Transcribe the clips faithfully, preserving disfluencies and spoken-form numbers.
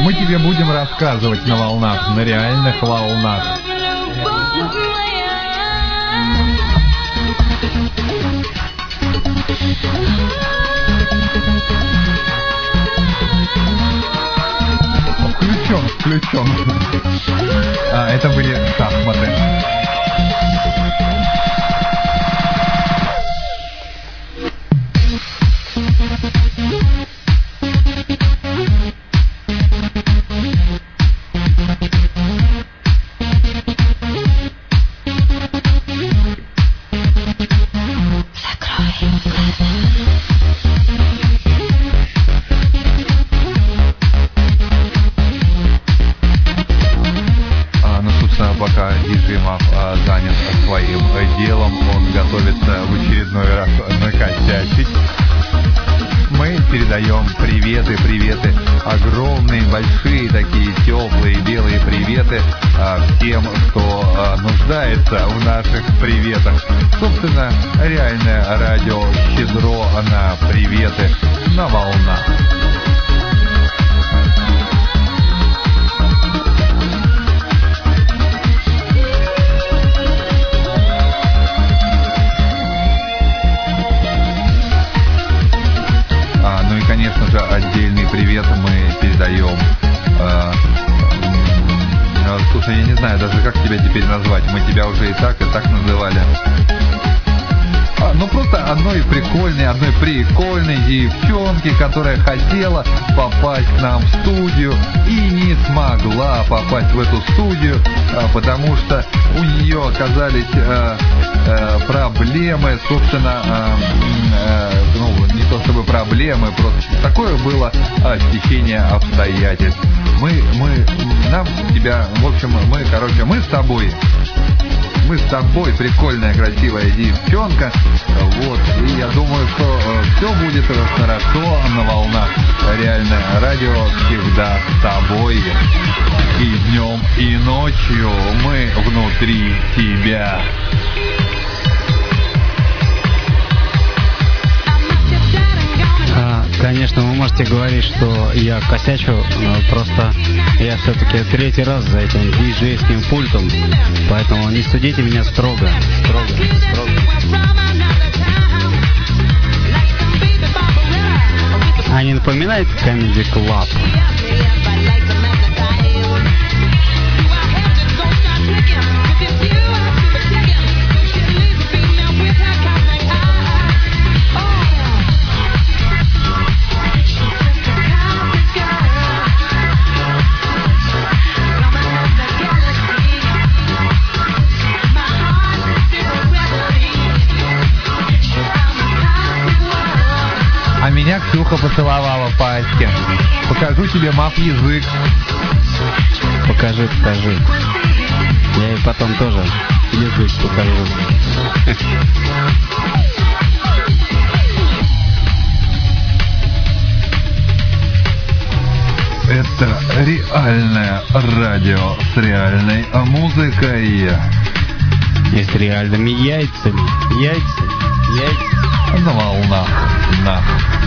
Мы тебе будем рассказывать на волнах, на реальных волнах. Включен, включен. А, это были шахматы. Пока диджей Мав занят своим делом, он готовится в очередной раз накосячить. Мы передаем приветы, приветы, огромные, большие, такие теплые, белые приветы всем, кто нуждается в наших приветах. Собственно, реальное радио щедро на приветы на волнах. Ну и, конечно же, отдельный привет мы передаем. Э, э, слушай, я не знаю даже, как тебя теперь назвать. Мы тебя уже и так, и так называли. А, ну просто одной прикольной, одной прикольной девчонки, которая хотела попасть к нам в студию и не смогла попасть в эту студию, а, потому что у нее оказались а, а, проблемы, собственно, а, а, ну, не то чтобы проблемы, просто такое было а, стечение обстоятельств. Мы, мы, нам тебя, в общем, мы, короче, мы с тобой. Мы с тобой, прикольная, красивая девчонка. Вот. И я думаю, что э, все будет хорошо на волнах. Реальное радио всегда с тобой. И днем, и ночью мы внутри тебя. Конечно, вы можете говорить, что я косячу, но просто я все-таки третий раз за этим диджейским пультом, поэтому не судите меня строго, строго, строго. А не напоминает Comedy Club? А меня Ксюха поцеловала в паське. Покажу тебе, Мав, язык. Покажи, покажи. Я ей потом тоже язык покажу. Это реальное радио с реальной музыкой. И с реальными яйцами. Яйца, яйца. На волнах. На.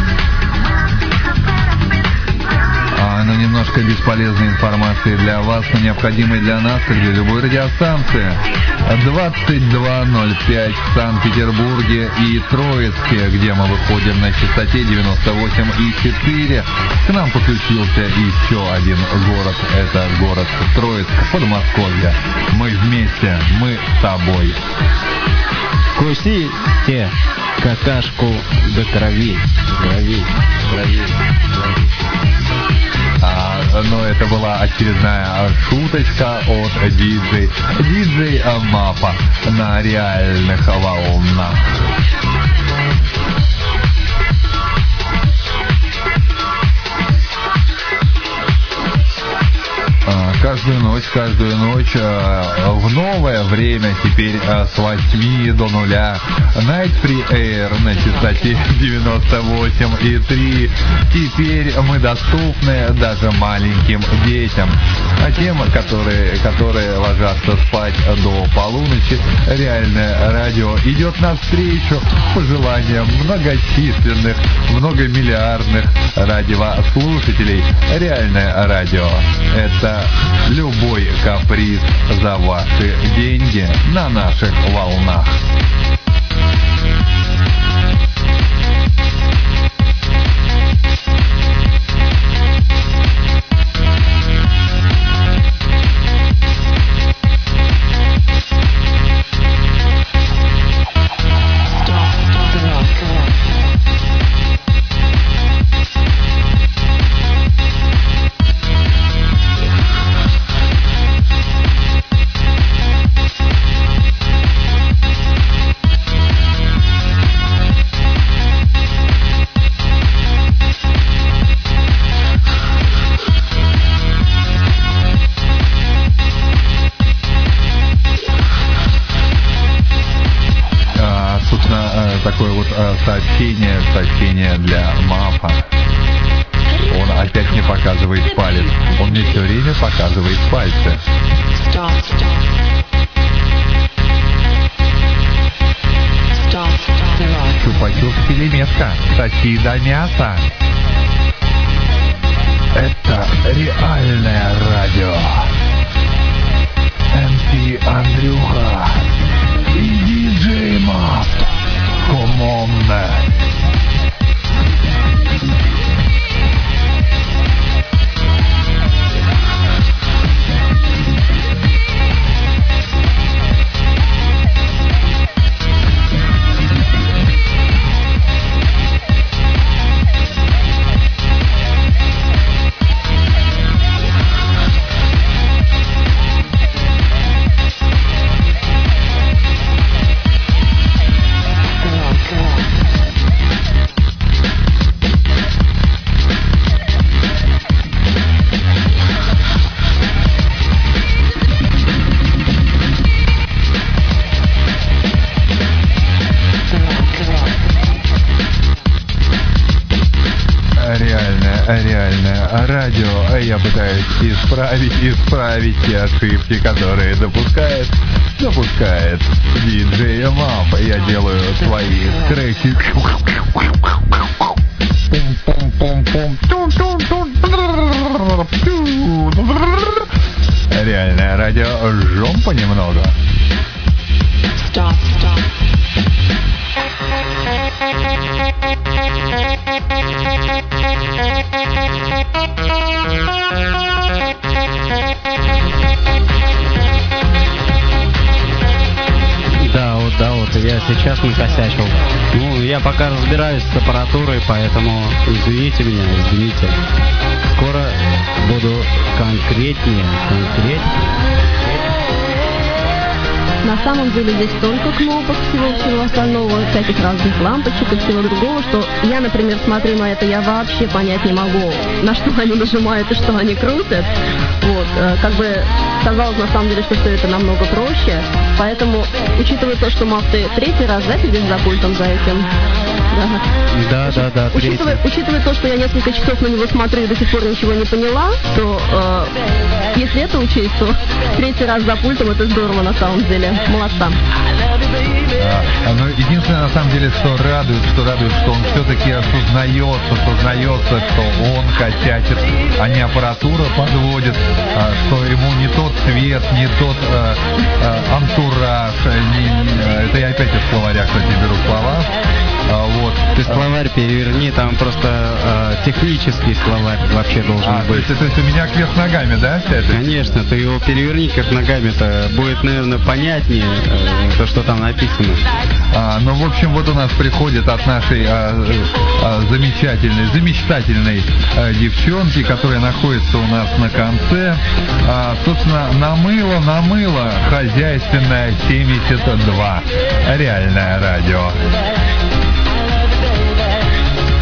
А, ну, немножко бесполезной информации для вас, но необходимой для нас, как для любой радиостанции. двадцать два ноль пять в Санкт-Петербурге и Троицке, где мы выходим на частоте девяносто восемь и четыре. К нам подключился еще один город, это город Троицк, Подмосковье. Мы вместе, мы с тобой. Кусите какашку до крови, крови, крови, крови. А, ну, это была очередная шуточка от диджей, диджей Мапа на реальных волнах. А, каждую ночь, каждую ночь э, в новое время, теперь э, с восьми до нуля. Night Free Air на частоте девяносто восемь и три. Теперь мы доступны даже маленьким детям. А тем, которые, которые ложатся спать до полуночи, реальное радио идет навстречу пожеланиям многочисленных, многомиллиардных радиослушателей. Реальное радио — это любой каприз за ваши деньги на наших волнах. Такое вот э, сообщение, сообщение для МАФа. Он опять мне показывает палец. Он мне все время показывает пальцы. Чупа-чуп пелеметка. Соси до мяса. Это реальное радио. эм си Андрюха и диджей МАФ. Come on. Реальное радио. Я пытаюсь исправить, исправить те ошибки, которые допускает, допускает диджей МАФ. Я делаю свои скретчи. Реальное радио. Жжем понемногу. Stop, stop. Да, вот, да, вот, я сейчас накосячил. Ну, я пока разбираюсь с аппаратурой, поэтому извините меня, извините. Скоро буду конкретнее, конкретнее. На самом деле здесь столько кнопок, всего-всего остального, всяких разных лампочек и всего другого, что я, например, смотрю на это, я вообще понять не могу, на что они нажимают и что они крутят. Вот, как бы казалось на самом деле, что все это намного проще, поэтому, учитывая то, что МАФ, ты третий раз, да, сидишь за пультом за этим? Да, да, да, да, учитывая, учитывая то, что я несколько часов на него смотрю и до сих пор ничего не поняла, то э, если это учесть, то третий раз за пультом — это здорово на самом деле. Молодца. А, но единственное, на самом деле, что радует, что радует, что он все-таки осознается, осознается, что он косячит, а не аппаратура подводит, а, что ему не тот цвет, не тот а, а, антураж. Не, не, это я опять из словаря, кстати, беру слова. А, вот. Ты словарь переверни, там просто а, технический словарь вообще должен а, быть. То есть, то есть у меня кверх ногами, да, вся эта? Конечно, ты его переверни кверх ногами-то, будет, наверное, понятнее э, то, что там написано. А, ну, в общем, вот у нас приходит от нашей а, а, замечательной, замечательной а, девчонки, которая находится у нас на конце. А, собственно, намыло, намыло хозяйственное семьдесят два. Реальное радио.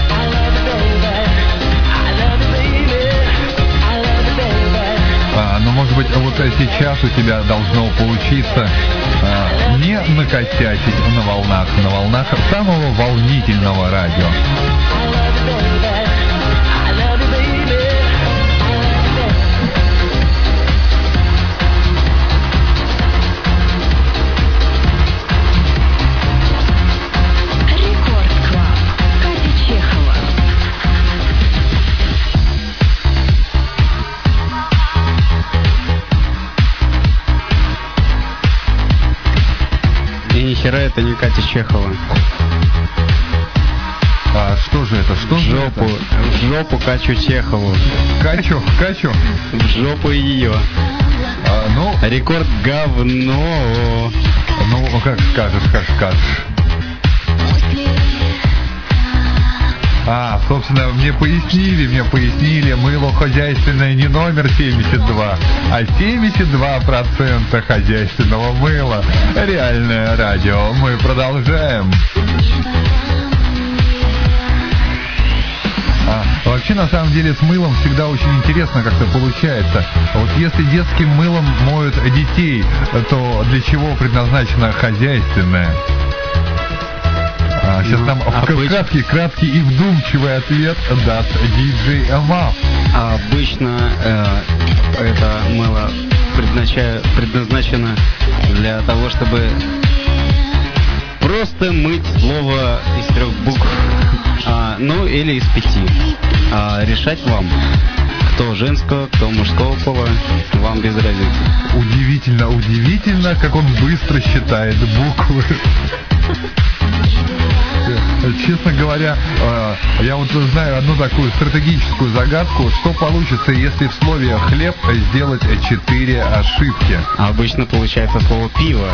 А, ну, может быть, вот сейчас у тебя должно получиться а, не накосячить на волнах, на волнах самого волнительного радио. Нихера это не Катя Чехова. А что же это? Что в же жопу, это? В жопу Катю Чехову. Качу, Качу? В жопу ее. А, ну, рекорд говно. Ну, как скажешь, как скажешь. А, собственно, мне пояснили, мне пояснили, мыло хозяйственное не номер семьдесят два, а семьдесят два процента хозяйственного мыла. Реальное радио. Мы продолжаем. А, вообще, на самом деле, с мылом всегда очень интересно как-то получается. Вот если детским мылом моют детей, то для чего предназначено хозяйственное? А, сейчас нам а краткий, краткий и вдумчивый ответ даст диджей Мав. Обычно э, это мыло предназнача... предназначено для того, чтобы просто мыть слово из трех букв, а, ну или из пяти. А, решать вам, кто женского, кто мужского пола, вам без разницы. Удивительно, удивительно, как он быстро считает буквы. Честно говоря, я вот знаю одну такую стратегическую загадку, что получится, если в слове «хлеб» сделать четыре ошибки. А обычно получается слово «пиво».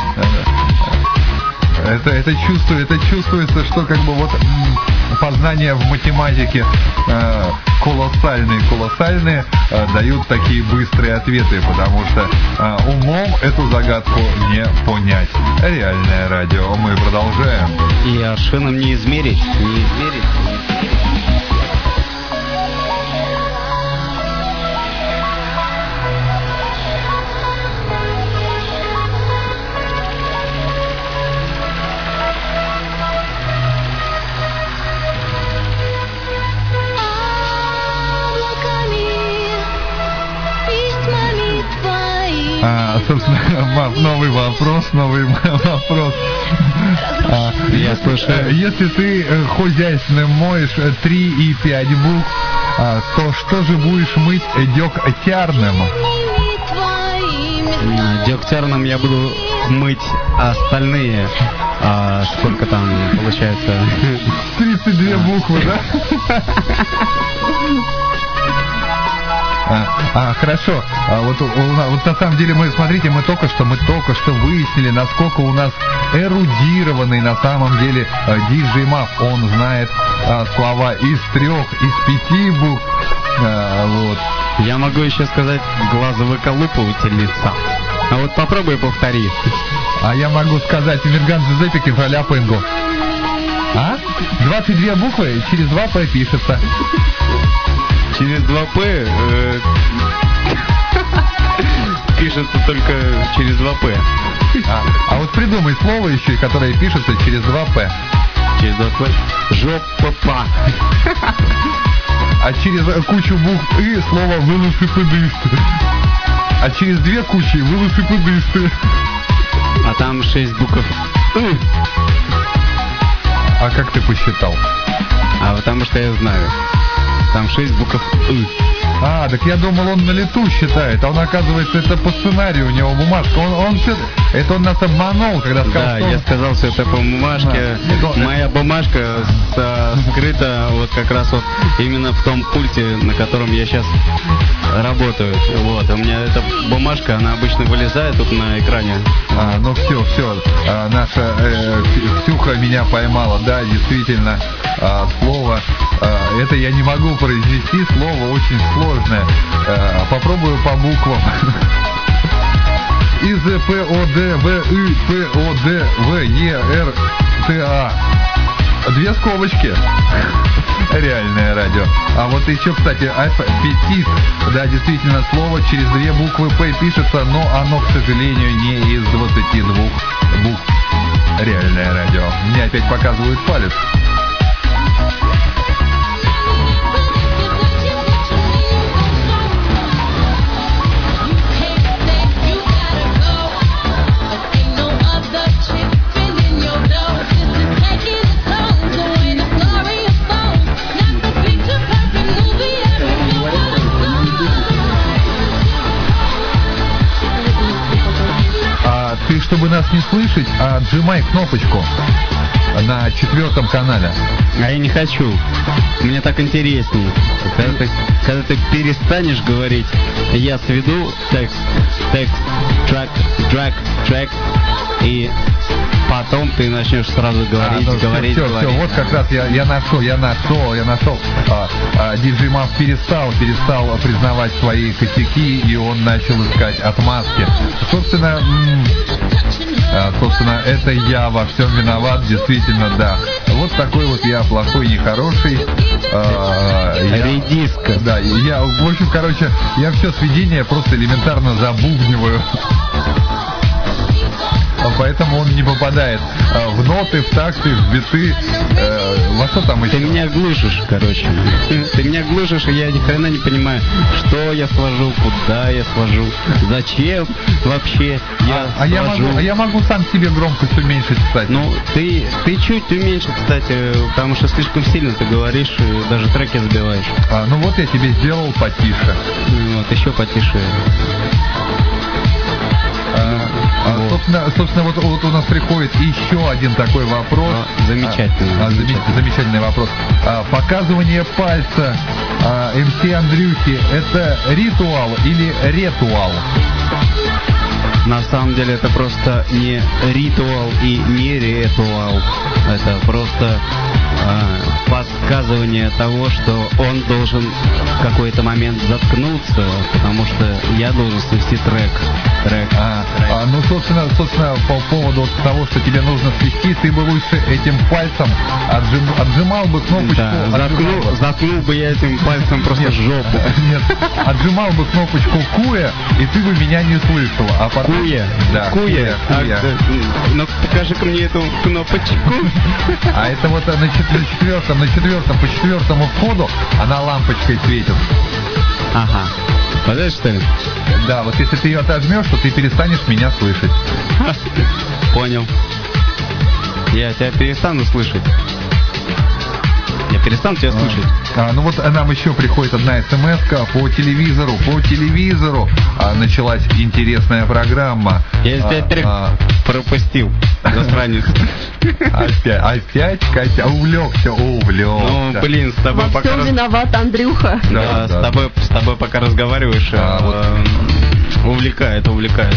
Это, это, чувствует, это чувствуется, что как бы вот познания в математике э, колоссальные, колоссальные э, дают такие быстрые ответы, потому что э, умом эту загадку не понять. Реальное радио. Мы продолжаем. И аршином не измерить, не измерить. А, собственно, новый вопрос, новый вопрос. А, Я слушаю. Если ты хозяйственным моешь три и пять букв, а, то что же будешь мыть дегтярным? Дегтярным я буду мыть остальные. А, сколько там получается? тридцать две буквы, да? А, а, хорошо. А, вот, у, вот на самом деле мы, смотрите, мы только что, мы только что выяснили, насколько у нас эрудированный на самом деле а, диджей Мав. Он знает а, слова из трех, из пяти букв. А, вот. Я могу еще сказать глазовыколупывательница. А вот попробуй повтори. А я могу сказать Эмерган Джузеппе Кефраля Пенгу. А? двадцать две буквы через два П пишется. Через два П э, пишется только через два П. А, а вот придумай слово еще, которое пишется через два П. Через два П. Жопа. А через кучу букв И слово велосипедисты. А через две кучи велосипедисты. А там шесть букв И. А как ты посчитал? А потому что я знаю. Там шесть букв И. А, так я думал, он на лету считает, а он, оказывается, это по сценарию, у него бумажка. Он, он все, это он нас обманул, когда сказал, да, что я он... сказал все это по бумажке. Да. Моя бумажка с, а, скрыта вот как раз вот именно в том пульте, на котором я сейчас работаю. Вот, у меня эта бумажка, она обычно вылезает тут на экране. А, ну все, все, а, наша э, Ксюха меня поймала, да, действительно, а, слово, а, это я не могу произнести, слово очень сложное. А, попробую по буквам. Из П О Д В И П О Д В Е Р Т А. Две скобочки. Реальное радио. А вот еще, кстати, аппетит. Да, действительно, слово через две буквы П пишется, но оно, к сожалению, не из двадцати двух букв. Реальное радио. Мне опять показывают палец. Ты, чтобы нас не слышать, отжимай кнопочку на четвертом канале. А я не хочу. Мне так интереснее. Когда ты, когда ты перестанешь говорить, я сведу текст, текст, трек, трек, трек, и потом ты начнешь сразу говорить, а, ну, говорить, все, говорить. Все, вот как раз я, я нашел, я нашел, я нашел. А, а, диджей Мав перестал, перестал признавать свои косяки, и он начал искать отмазки. Собственно, м- а, собственно, это я во всем виноват, действительно, да. Вот такой вот я плохой, нехороший. А, я, Редиска. Да, я, в общем, короче, я все сведения просто элементарно забубниваю. Поэтому он не попадает э, в ноты, в такты, в биты, э, во что там еще. Ты меня глушишь, короче. Ты меня глушишь, и я ни хрена не понимаю, что я свожу, куда я свожу, зачем вообще я а, а я могу, а я могу сам себе громкость уменьшить, кстати. Ну, ты, ты чуть уменьши, кстати, потому что слишком сильно ты говоришь, и даже треки забиваешь. А, ну вот я тебе сделал потише. Вот, еще потише. А, вот. собственно, собственно вот, вот у нас приходит еще один такой вопрос. А, замечательный. А, замечательный. замечательный вопрос. А, показывание пальца а, эм си Андрюхи — это ритуал или ретуал? На самом деле это просто не ритуал и не ритуал. Это просто э, подсказывание того, что он должен в какой-то момент заткнуться, потому что я должен свести трек. трек, а, трек. А, ну, собственно, собственно, по поводу того, что тебе нужно свести, ты бы лучше этим пальцем отжим, отжимал бы кнопочку. Да, заткнул, отжимал... заткнул бы я этим пальцем просто нет, жопу. Нет, отжимал бы кнопочку куя, и ты бы меня не слышал. А потом... Куя? Да, куя. куя. А, ну, покажи-ка мне эту кнопочку. А это вот на четвертом, на четвертом, по четвертому входу она лампочкой светит. Ага. Вот это что ли? Да, вот если ты ее отожмешь, то ты перестанешь меня слышать. Понял. Я тебя перестану слышать. Я перестану тебя слышать. А, ну вот нам еще приходит одна смс-ка по телевизору. По телевизору а, началась интересная программа. Я из тебя трек а, пропустил. Засранец. Опять, опять, Катя, увлекся, увлекся. Ну, блин, с тобой Во пока... всем раз... виноват Андрюха. Да, да, с, да. Тобой, с тобой пока разговариваешь, а, э, вот... увлекает, увлекает.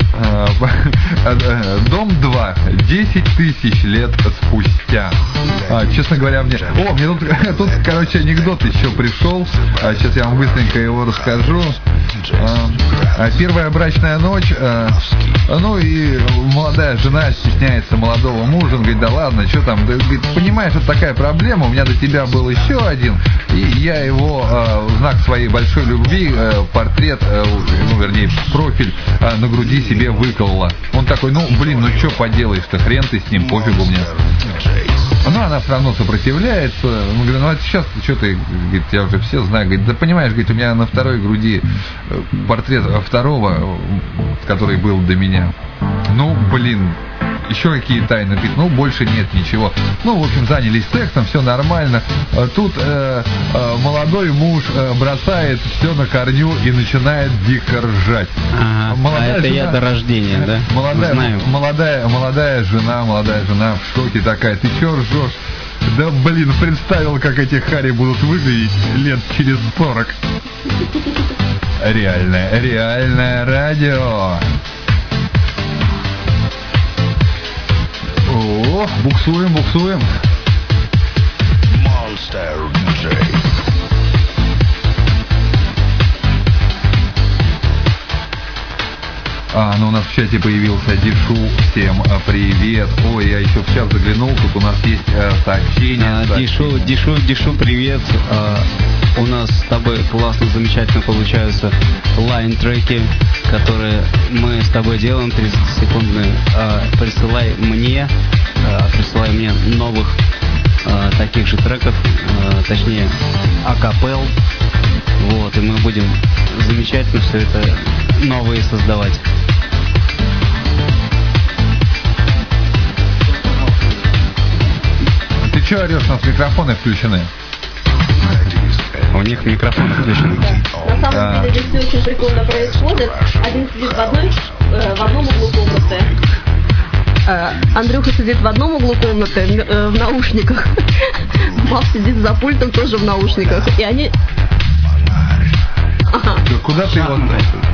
Дом два. десять тысяч лет спустя. А, честно говоря, мне... О, мне тут, тут, короче, анекдот еще пришел. А, сейчас я вам быстренько его расскажу. А, первая брачная ночь. А, ну и молодая жена стесняется молодого мужа. Он говорит, да ладно, что там? Да, говорит, понимаешь, это такая проблема. У меня до тебя был еще один. И я его а, в знак своей большой любви а, портрет, а, ну, вернее, профиль а, на груди себе выколола. Он такой, ну, блин, ну что поделаешь-то, хрен ты с ним, пофигу мне. Ну, она все равно сопротивляется. Он говорит, ну, а сейчас что ты, говорит, я уже все знаю. Говорит, да понимаешь, говорит, у меня на второй груди портрет второго, который был до меня. Ну, блин, еще какие тайны? Говорит, ну, больше нет ничего. Ну, в общем, занялись сексом, все нормально. Тут э, э, молодой муж э, бросает все на корню и начинает дико ржать. Ага, молодая а это жена, я до рождения, да? Молодая, Знаю. молодая, молодая жена, молодая жена в шоке такая, ты че ржешь? Да, блин, представил, как эти хари будут выглядеть лет через сорок. Реальное, реальное радио. О, буксуем, буксуем. Monster ди джей. А, ну у нас в чате появился Дишу. Всем а, привет. Ой, я еще в чат заглянул. Тут у нас есть а, сообщение. А, Дишу, Дишу, Дишу, привет. А, у нас с тобой классно, замечательно получаются лайн-треки, которые мы с тобой делаем, тридцатисекундные. А, присылай мне, а, присылай мне новых а, таких же треков, а, точнее акапелл. Вот, и мы будем замечательно все это новые создавать. Ты че орешь, у нас микрофоны включены? У них микрофон включен. На самом деле здесь все очень прикольно происходит. Один сидит в, одной, э, в одном углу комнаты. Э, Андрюха сидит в одном углу комнаты э, в наушниках. Мав сидит за пультом тоже в наушниках. И они... Ага. Куда ты его...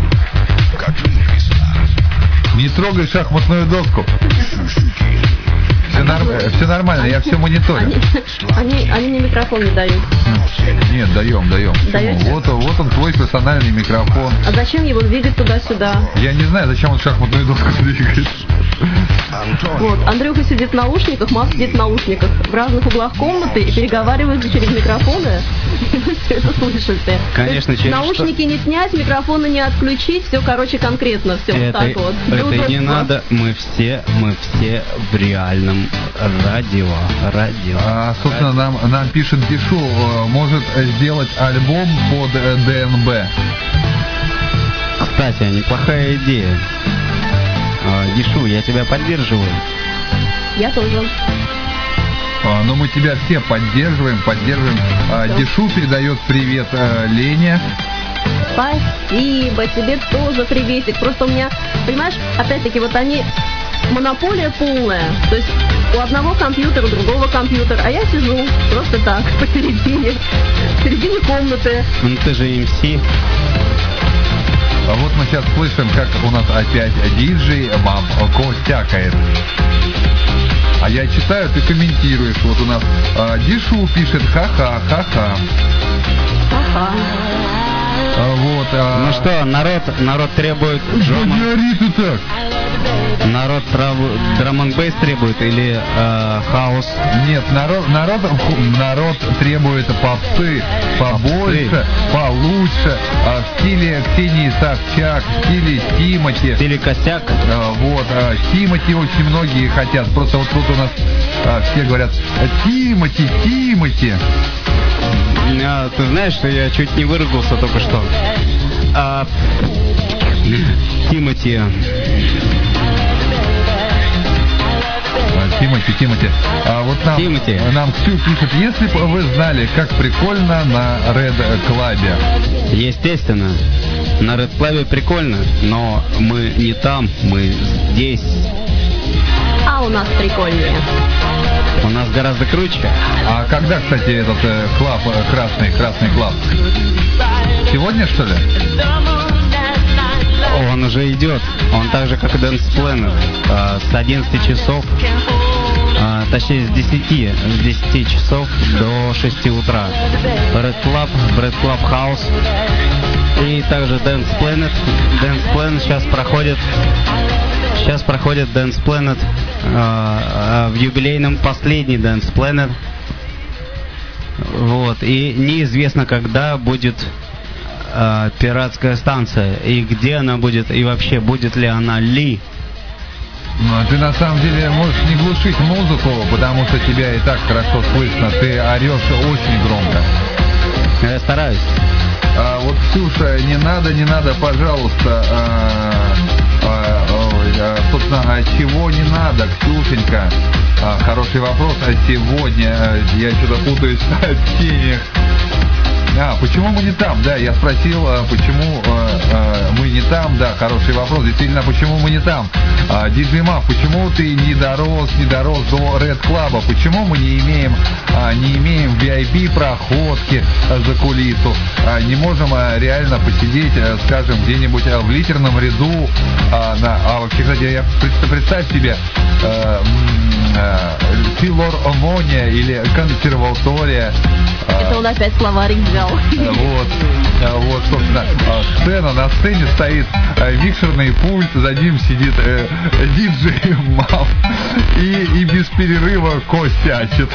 Не трогай шахматную доску. Все, норм... все нормально, они, я все мониторю. Они, они, они мне микрофон не дают. Нет, даем, даем. Вот, вот он, твой персональный микрофон. А зачем его двигать туда-сюда? Я не знаю, зачем он шахматную доску двигает. Вот, Андрюха сидит в наушниках, Мав сидит в наушниках в разных углах комнаты и переговариваются через микрофоны. И вы все это слышите. Конечно, через наушники что? не снять, микрофоны не отключить, все, короче, конкретно, все вот так вот. Это не надо, мы все, мы все в реальном радио. Радио. А, собственно, нам, нам пишет Дишу, может сделать альбом под ДНБ. Кстати, неплохая идея. Дишу, я тебя поддерживаю. Я тоже. А, но мы тебя все поддерживаем, поддерживаем. А, Дишу передает привет а, Лене. Спасибо, тебе тоже приветик. Просто у меня, понимаешь, опять-таки, вот они, монополия полная. То есть у одного компьютера, у другого компьютера, а я сижу просто так, посередине, в середине комнаты. Ну ты же эм си. А вот мы сейчас слышим, как у нас опять диджей мам костякает. А я читаю, ты комментируешь. Вот у нас а, Дишу пишет ха-ха, ха-ха. Ха-ха. А, вот, а... Ну что, народ, народ требует... Что не ори ты так? Народ драм-н-бейс требует или э, хаос? Нет, народ, народ, народ требует попсы побольше, попсы. Получше, а, в стиле Ксении Собчак, в стиле Тимати. В стиле Косяк. А, вот, а, Тимати очень многие хотят. Просто вот тут у нас а, все говорят Тимати, Тимати. А, ты знаешь, что я чуть не выругался только что. А, Тимати. Тимати, Тимати. А вот нам, Тимати. нам Ксю пишет, если бы вы знали, как прикольно на Red Club'е. Естественно, на Red Club'е прикольно, но мы не там, мы здесь. А у нас прикольнее. У нас гораздо круче. А когда, кстати, этот э, клаб, э, красный, красный клаб? Сегодня, что ли? Он уже идет. Он так же, как и Dance Planet. А, с одиннадцати часов, а, точнее с десяти, с десяти часов до шести утра. Red Club, Red Club House. И также Dance Planet. Dance Planet сейчас проходит. Сейчас проходит Dance Planet а, а, в юбилейном последний Dance Planet. Вот. И неизвестно, когда будет а, пиратская станция. И где она будет, и вообще будет ли она ли. Ну, ты на самом деле можешь не глушить музыку, потому что тебя и так хорошо слышно. Ты орешь очень громко. Я стараюсь. А, вот, Ксюша, не надо, не надо, пожалуйста. А, а, а, собственно, а чего не надо, Ксюшенька? А, хороший вопрос. А сегодня а, я что-то путаюсь в сообщениях. А, почему мы не там? Да, я спросил, а, почему а, а, мы не там. Да, хороший вопрос. Действительно, почему мы не там? А, Диджей Мав, почему ты не дорос, не дорос до Red Club'а? Почему мы не имеем, а, не имеем ви ай пи проходки а, за кулису? А, не можем а, реально посидеть, а, скажем, где-нибудь а, в литерном ряду? А, на, а вообще, кстати, я представь себе. А, э, филармония или консерватория. Это он опять словарик взял. Вот, вот, собственно, сцена, на сцене стоит микшерный пульт, за ним сидит э, диджей Мав и, и без перерыва костячит.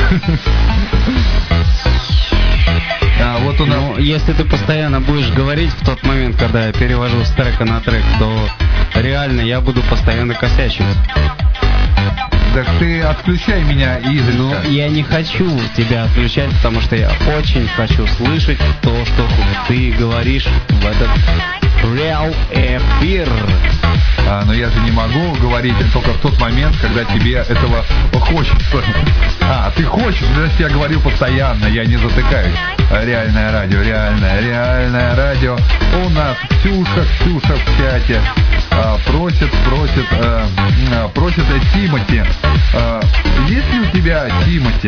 А, вот у нас... Ну, если ты постоянно будешь говорить в тот момент, когда я перевожу с трека на трек, то реально я буду постоянно косячить. Так ты отключай меня изредка. Но я не хочу тебя отключать, потому что я очень хочу слышать то, что ты говоришь в этот реал эфир. А, но я же не могу говорить только в тот момент, когда тебе этого хочется. А, ты хочешь, значит, я говорю постоянно, я не затыкаюсь. Реальное радио, реальное, реальное радио. У нас Ксюша, Ксюша в чате. А, просит, просит, а, а, просит а, Тимати. А, есть ли у тебя Тимати?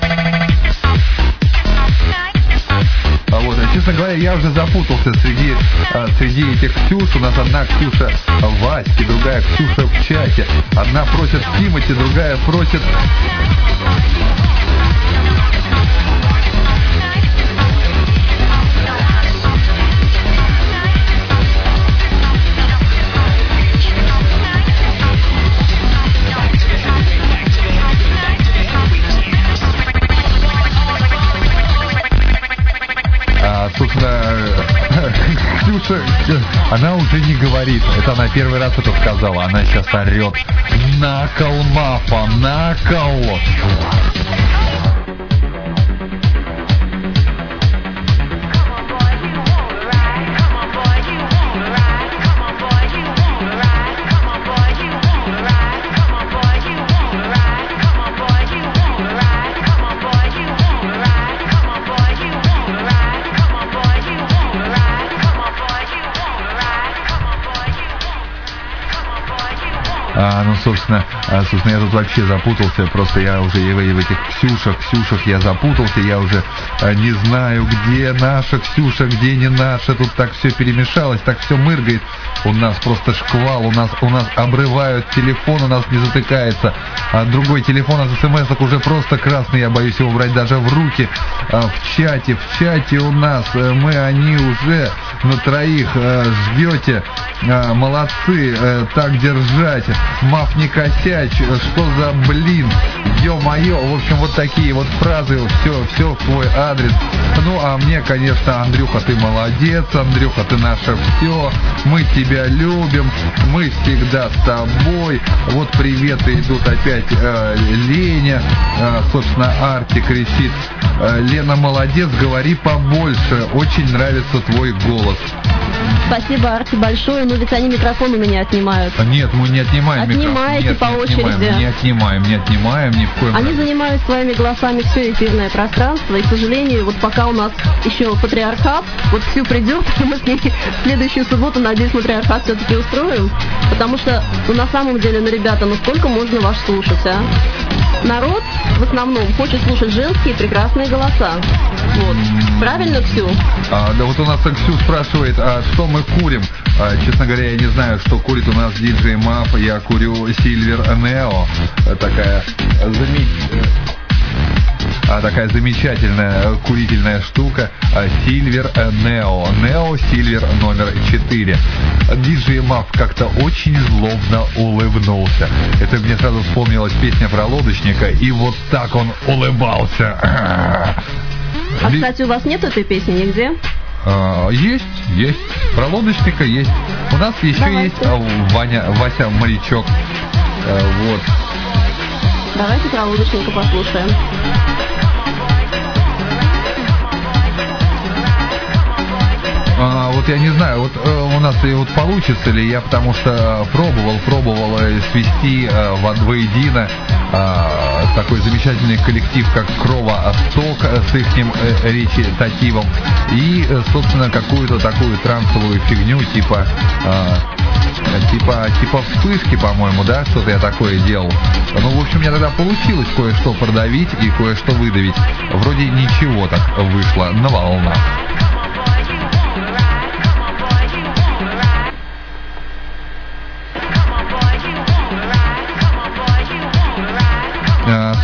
А вот, честно говоря, я уже запутался среди, а, среди этих Ксюш. У нас одна Ксюша в Ваське, другая Ксюша в чате. Одна просит Тимати, другая просит... Собственно, Ксюша, она уже не говорит. Это она первый раз это сказала. Она сейчас орет. На кол, Мафа, на кол. А, ну, собственно, а, собственно, я тут вообще запутался, просто я уже и в, и в этих Ксюшах, Ксюшах я запутался, я уже а, не знаю, где наша Ксюша, где не наша, тут так все перемешалось, так все мыргает, у нас просто шквал, у нас, у нас обрывают телефон, у нас не затыкается, а другой телефон от смс-ок уже просто красный, я боюсь его брать даже в руки, а, в чате, в чате у нас, а, мы, они уже на троих, а, ждете, а, молодцы, а, так держать. Маф не косячь, что за блин, ё-моё, в общем, вот такие вот фразы, все, все в твой адрес. Ну, а мне, конечно, Андрюха, ты молодец, Андрюха, ты наше все, мы тебя любим, мы всегда с тобой. Вот приветы идут опять э, Леня, э, собственно, Арти кричит, э, Лена, молодец, говори побольше, очень нравится твой голос. Спасибо, Арти, большое, но ведь они микрофон у меня отнимают. Нет, мы не отнимаем микрофон. Отнимаете Нет, по не очереди. Отнимаем, не отнимаем, не отнимаем, ни в коем Они разе. занимают своими голосами все эфирное пространство, и, к сожалению, вот пока у нас еще патриархат, вот Ксю придет, мы с ней в следующую субботу, надеюсь, матриархат все-таки устроим, потому что, ну, на самом деле, ну, ребята, ну, сколько можно вас слушать, а? Народ в основном хочет слушать женские прекрасные голоса. Вот. Правильно, Ксю? А, да вот у нас Ксю спрашивает, а что мы курим? А, честно говоря, я не знаю, что курит у нас диджей Маф. Я курю Silver Neo. Такая замечательная... А, такая замечательная курительная штука Silver Neo. Neo Silver номер четыре. Диджей Маф как-то очень злобно улыбнулся. Это мне сразу вспомнилась песня про лодочника, и вот так он улыбался. А, кстати, у вас нет этой песни нигде? А, есть, есть. Про лодочника есть. У нас еще Давайте. есть а, Ваня, Вася морячок. А, вот. Давайте про лодочника послушаем. А, вот я не знаю, вот э, у нас и вот получится ли, я потому что пробовал, пробовал э, свести э, в воедино э, такой замечательный коллектив, как Кровосток э, с ихним э, речитативом и, э, собственно, какую-то такую трансовую фигню типа э, типа типа вспышки, по-моему, да, что-то я такое делал. Ну, в общем, мне тогда получилось кое-что продавить и кое-что выдавить. Вроде ничего так вышло на волнах.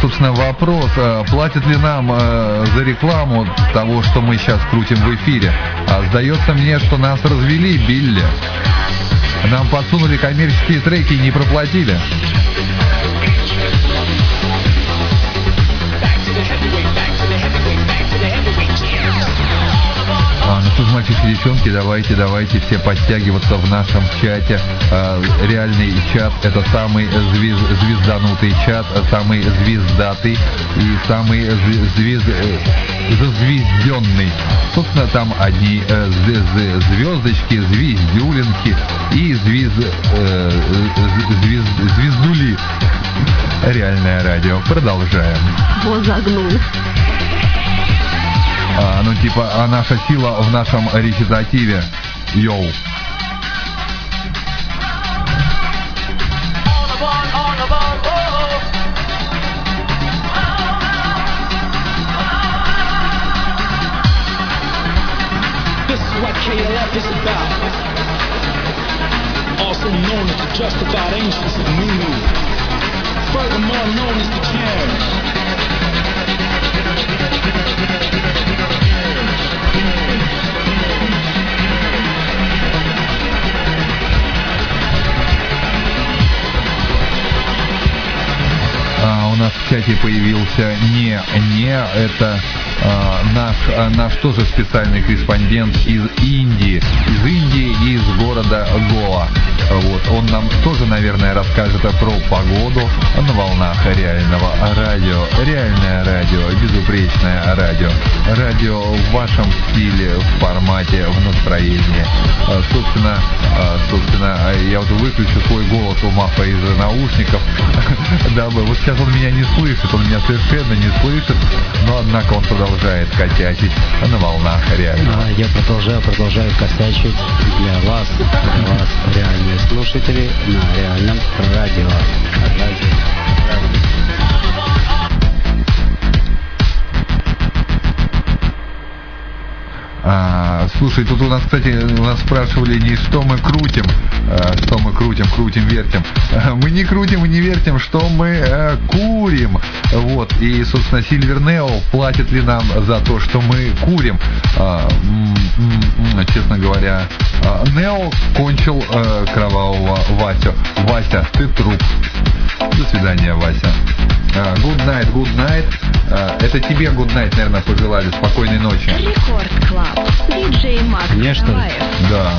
собственно, вопрос, платят ли нам за рекламу того, что мы сейчас крутим в эфире? А сдается мне, что нас развели, Билли. Нам подсунули коммерческие треки и не проплатили. А, ну что ж, мальчики и девчонки, давайте, давайте все подтягиваться в нашем чате. А, реальный чат — это самый звез, звезданутый чат, самый звездатый и самый звез, зазвезденный. Собственно, там одни э, звезд, звездочки, звездюлинки и звез, э, звез, звездули. Реальное радио. Продолжаем. Вот загнул. А, ну типа, а наша сила в нашем речитативе. Йоу. This is what K L F is about. Also known as the justified ancients of Nunu. Furthermore known as the Jam. А, у нас в чате появился не, не, это а, наш, а, наш тоже специальный корреспондент из Индии, из Индии и из города Гоа. Вот, он нам тоже, наверное, расскажет про погоду на волнах реального радио. Реальное радио, безупречное радио. Радио в вашем стиле, в формате, в настроении. А, собственно, а, собственно, я вот выключу свой голос у Мафа из наушников, дабы вот сейчас он меня не слышит, он меня совершенно не слышит, но однако он продолжает косячить на волнах реального. А, я продолжаю, продолжаю косячить для вас, для вас, реальные слушатели на реальном радио. Радио. А, слушай, тут у нас, кстати, у нас спрашивали не что мы крутим, а, что мы крутим, крутим, вертим. А, мы не крутим и не вертим, что мы а, курим. Вот, и, собственно, Silver Neo платит ли нам за то, что мы курим? А, м- м- честно говоря, а, Нео кончил а, кровавого Васю. Вася, ты труп. До свидания, Вася. А, good night, good night. А, это тебе good night, наверное, пожелали. Спокойной ночи. Рекорд Клаб. Диджей Макс Мне, что ли? Талаев. Да.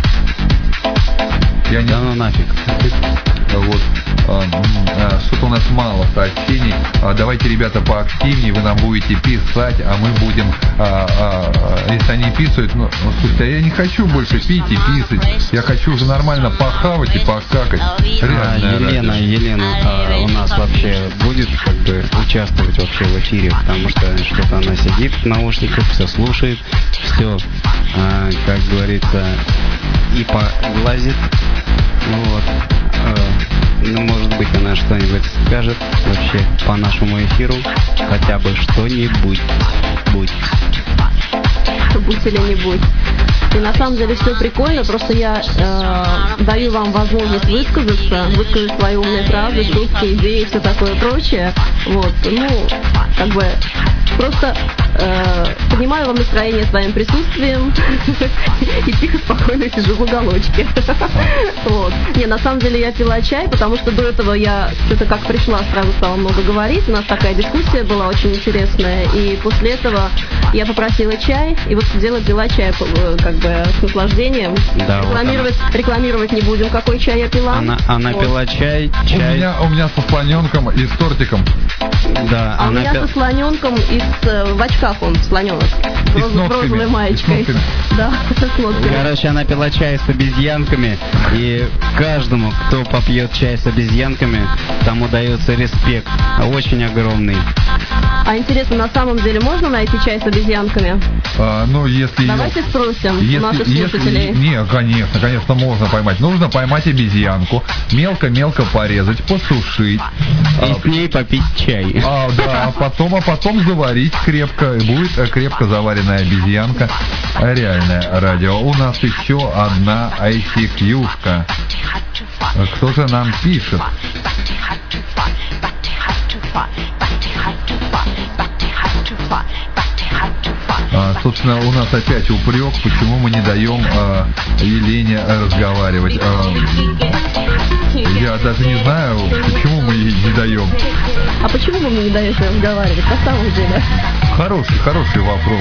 Я не... Да ну нафиг. Вот. А, а, что-то у нас мало сообщений. А, давайте, ребята, поактивнее, вы нам будете писать, а мы будем, а, а, а, если они писают, ну, ну, слушайте, а я не хочу больше пить и писать. Я хочу уже нормально похавать и покакать. А, Реальное Елена, радио. Елена а, у нас вообще будет как бы участвовать вообще в эфире, потому что что-то она сидит в наушниках, все слушает, все, а, как говорится, и поглазит. Вот. А, ну, может быть, она что-нибудь скажет вообще по нашему эфиру, хотя бы что-нибудь. Будь. Будь или не будь. И на самом деле все прикольно, просто я э, даю вам возможность высказаться, высказать свои умные фразы, шутки, идеи и все такое прочее. Вот, ну, как бы просто э, поднимаю вам настроение своим присутствием и тихо, спокойно сижу в уголочке. Вот. Не, на самом деле я пила чай, потому что до этого я что-то как пришла, сразу стала много говорить. У нас такая дискуссия была очень интересная, и после этого я попросила чай, и вот сидела, пила чай, как бы с наслаждением. Да, рекламировать, вот рекламировать не будем, какой чай я пила. Она, она Вот. пила чай, У чай. меня, у меня со слоненком и с тортиком. Да, А у она меня пила. со слоненком и с, э, в очках он, слоненок. И с Роз- нотками, розовой и с маечкой. нотками. Да, с нотками. Короче, она пила чай с обезьянками, и каждому, кто попьет чай с обезьянками, тому дается респект, очень огромный. А интересно, на самом деле можно найти чай с обезьянками? А, ну, если ее- Давайте спросим у Если, наших если, слушателей. не, конечно, конечно, можно поймать. Нужно поймать обезьянку, мелко-мелко порезать, посушить. И с ней попить чай. А, да, а потом, а потом заварить крепко. И будет э, крепко заваренная обезьянка. А, реальное радио. У нас еще одна ай си кью-шка. Кто-то нам пишет. А, собственно, у нас опять упрек, почему мы не даем а, Елене разговаривать. А, я даже не знаю, почему мы ей не даем. А почему вы мне не даете разговаривать, на самом деле? Хороший, хороший вопрос.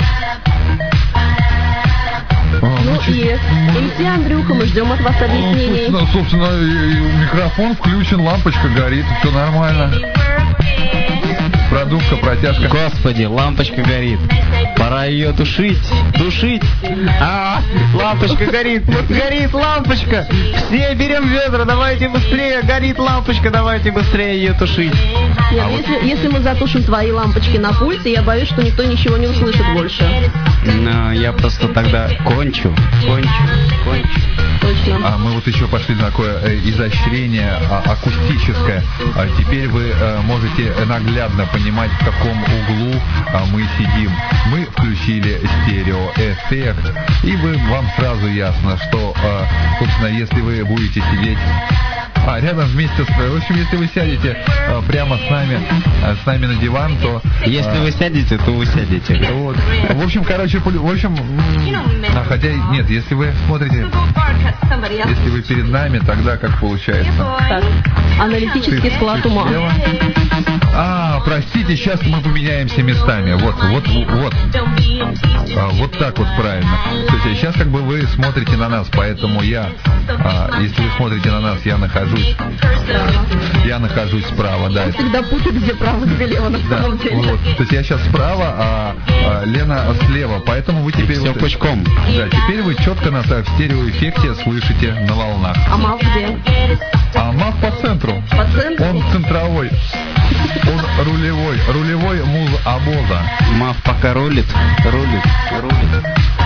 А, Ну мы чуть- и мы- эм си Андрюха, мы ждем от вас объяснений. Ну, собственно, собственно, и- и микрофон включен, лампочка горит, все нормально. Продувка, протяжка. Господи, лампочка горит. Пора ее тушить, тушить. А, лампочка горит, горит лампочка. Все берем ведра, давайте быстрее, горит лампочка, давайте быстрее ее тушить. Нет, если, если мы затушим твои лампочки на пульте, я боюсь, что никто ничего не услышит больше. Но я просто тогда кончу, кончу, кончу. Точно. А мы вот еще пошли на такое э, изощрение а, акустическое. А теперь вы э, можете наглядно понимать, в каком углу а, мы сидим. Мы включили стереоэффект, и вы, вам сразу ясно, что, э, собственно, если вы будете сидеть а, рядом вместе с... В общем, если вы сядете э, прямо с нами, э, с нами на диван, то... Если э, вы сядете, то вы сядете. Вот. В общем, короче, полю- в общем, м, а, хотя нет, если вы смотрите, если вы перед нами, тогда как получается? Так, аналитический склад Ты ума. слева. А, простите, сейчас мы поменяемся местами. Вот, вот, вот. А, вот так вот правильно. То есть сейчас как бы вы смотрите на нас, поэтому я, а, если вы смотрите на нас, я нахожусь, я нахожусь справа, да. Он всегда путает, где право, где лево на Да, самом деле. вот. То есть я сейчас справа, а, а Лена слева, поэтому вы теперь Все вот- пучком. да, теперь вы четко нас в стереоэффекте слышите на волнах. А мав где? А мав по центру. По центру? Он центровой. Он рулевой. Рулевой муз обоза. Мав пока рулит, рулит, рулит.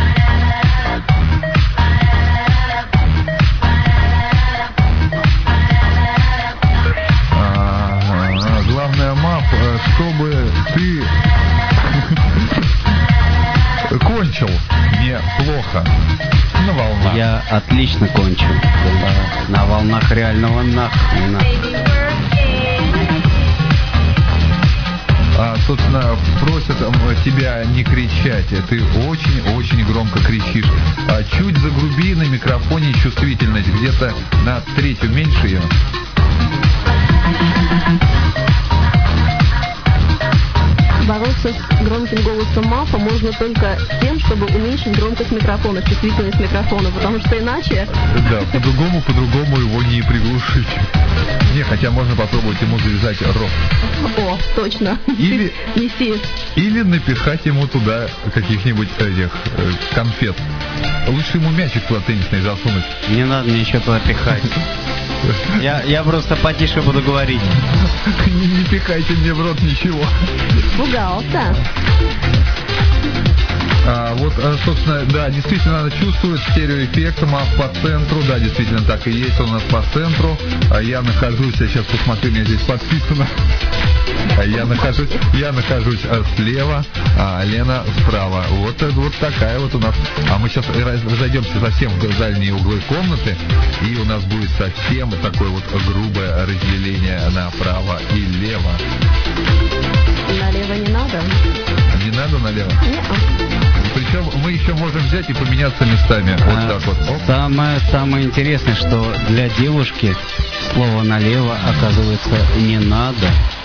А, главное, мав, э, чтобы ты кончил неплохо на волнах. Я отлично кончу. На волнах реального нах. нах. А, собственно, просят м, тебя не кричать. Ты очень-очень громко кричишь. А, чуть загруби на микрофоне чувствительность. Где-то на треть уменьши ее. Бороться с громким голосом мафа можно только тем, чтобы уменьшить громкость микрофона, чувствительность микрофона, потому что иначе... Да, по-другому, по-другому его не приглушить. Не, хотя можно попробовать ему завязать рот. О, точно. Или- Неси. Или напихать ему туда каких-нибудь этих э, конфет. Лучше ему мячик туда теннисный засунуть. Не надо мне еще туда пихать. Я, я просто потише буду говорить. Не, не пихайте мне в рот ничего. Испугался. А, вот, а, собственно, да, действительно надо чувствовать стереоэффект, мав по центру, да, действительно так и есть, он у нас по центру. А я нахожусь, я сейчас посмотрю, мне здесь подписано. А я нахожусь, я нахожусь а, слева, а Лена справа. Вот, это вот такая вот у нас. А мы сейчас разойдемся совсем в дальние углы комнаты, и у нас будет совсем такое вот грубое разделение направо и лево. Налево не надо. Не надо налево. Не-а. Причем мы еще можем взять и поменяться местами. Вот А, так вот. Оп. Самое, самое интересное, что для девушки слово налево, оказывается, не надо.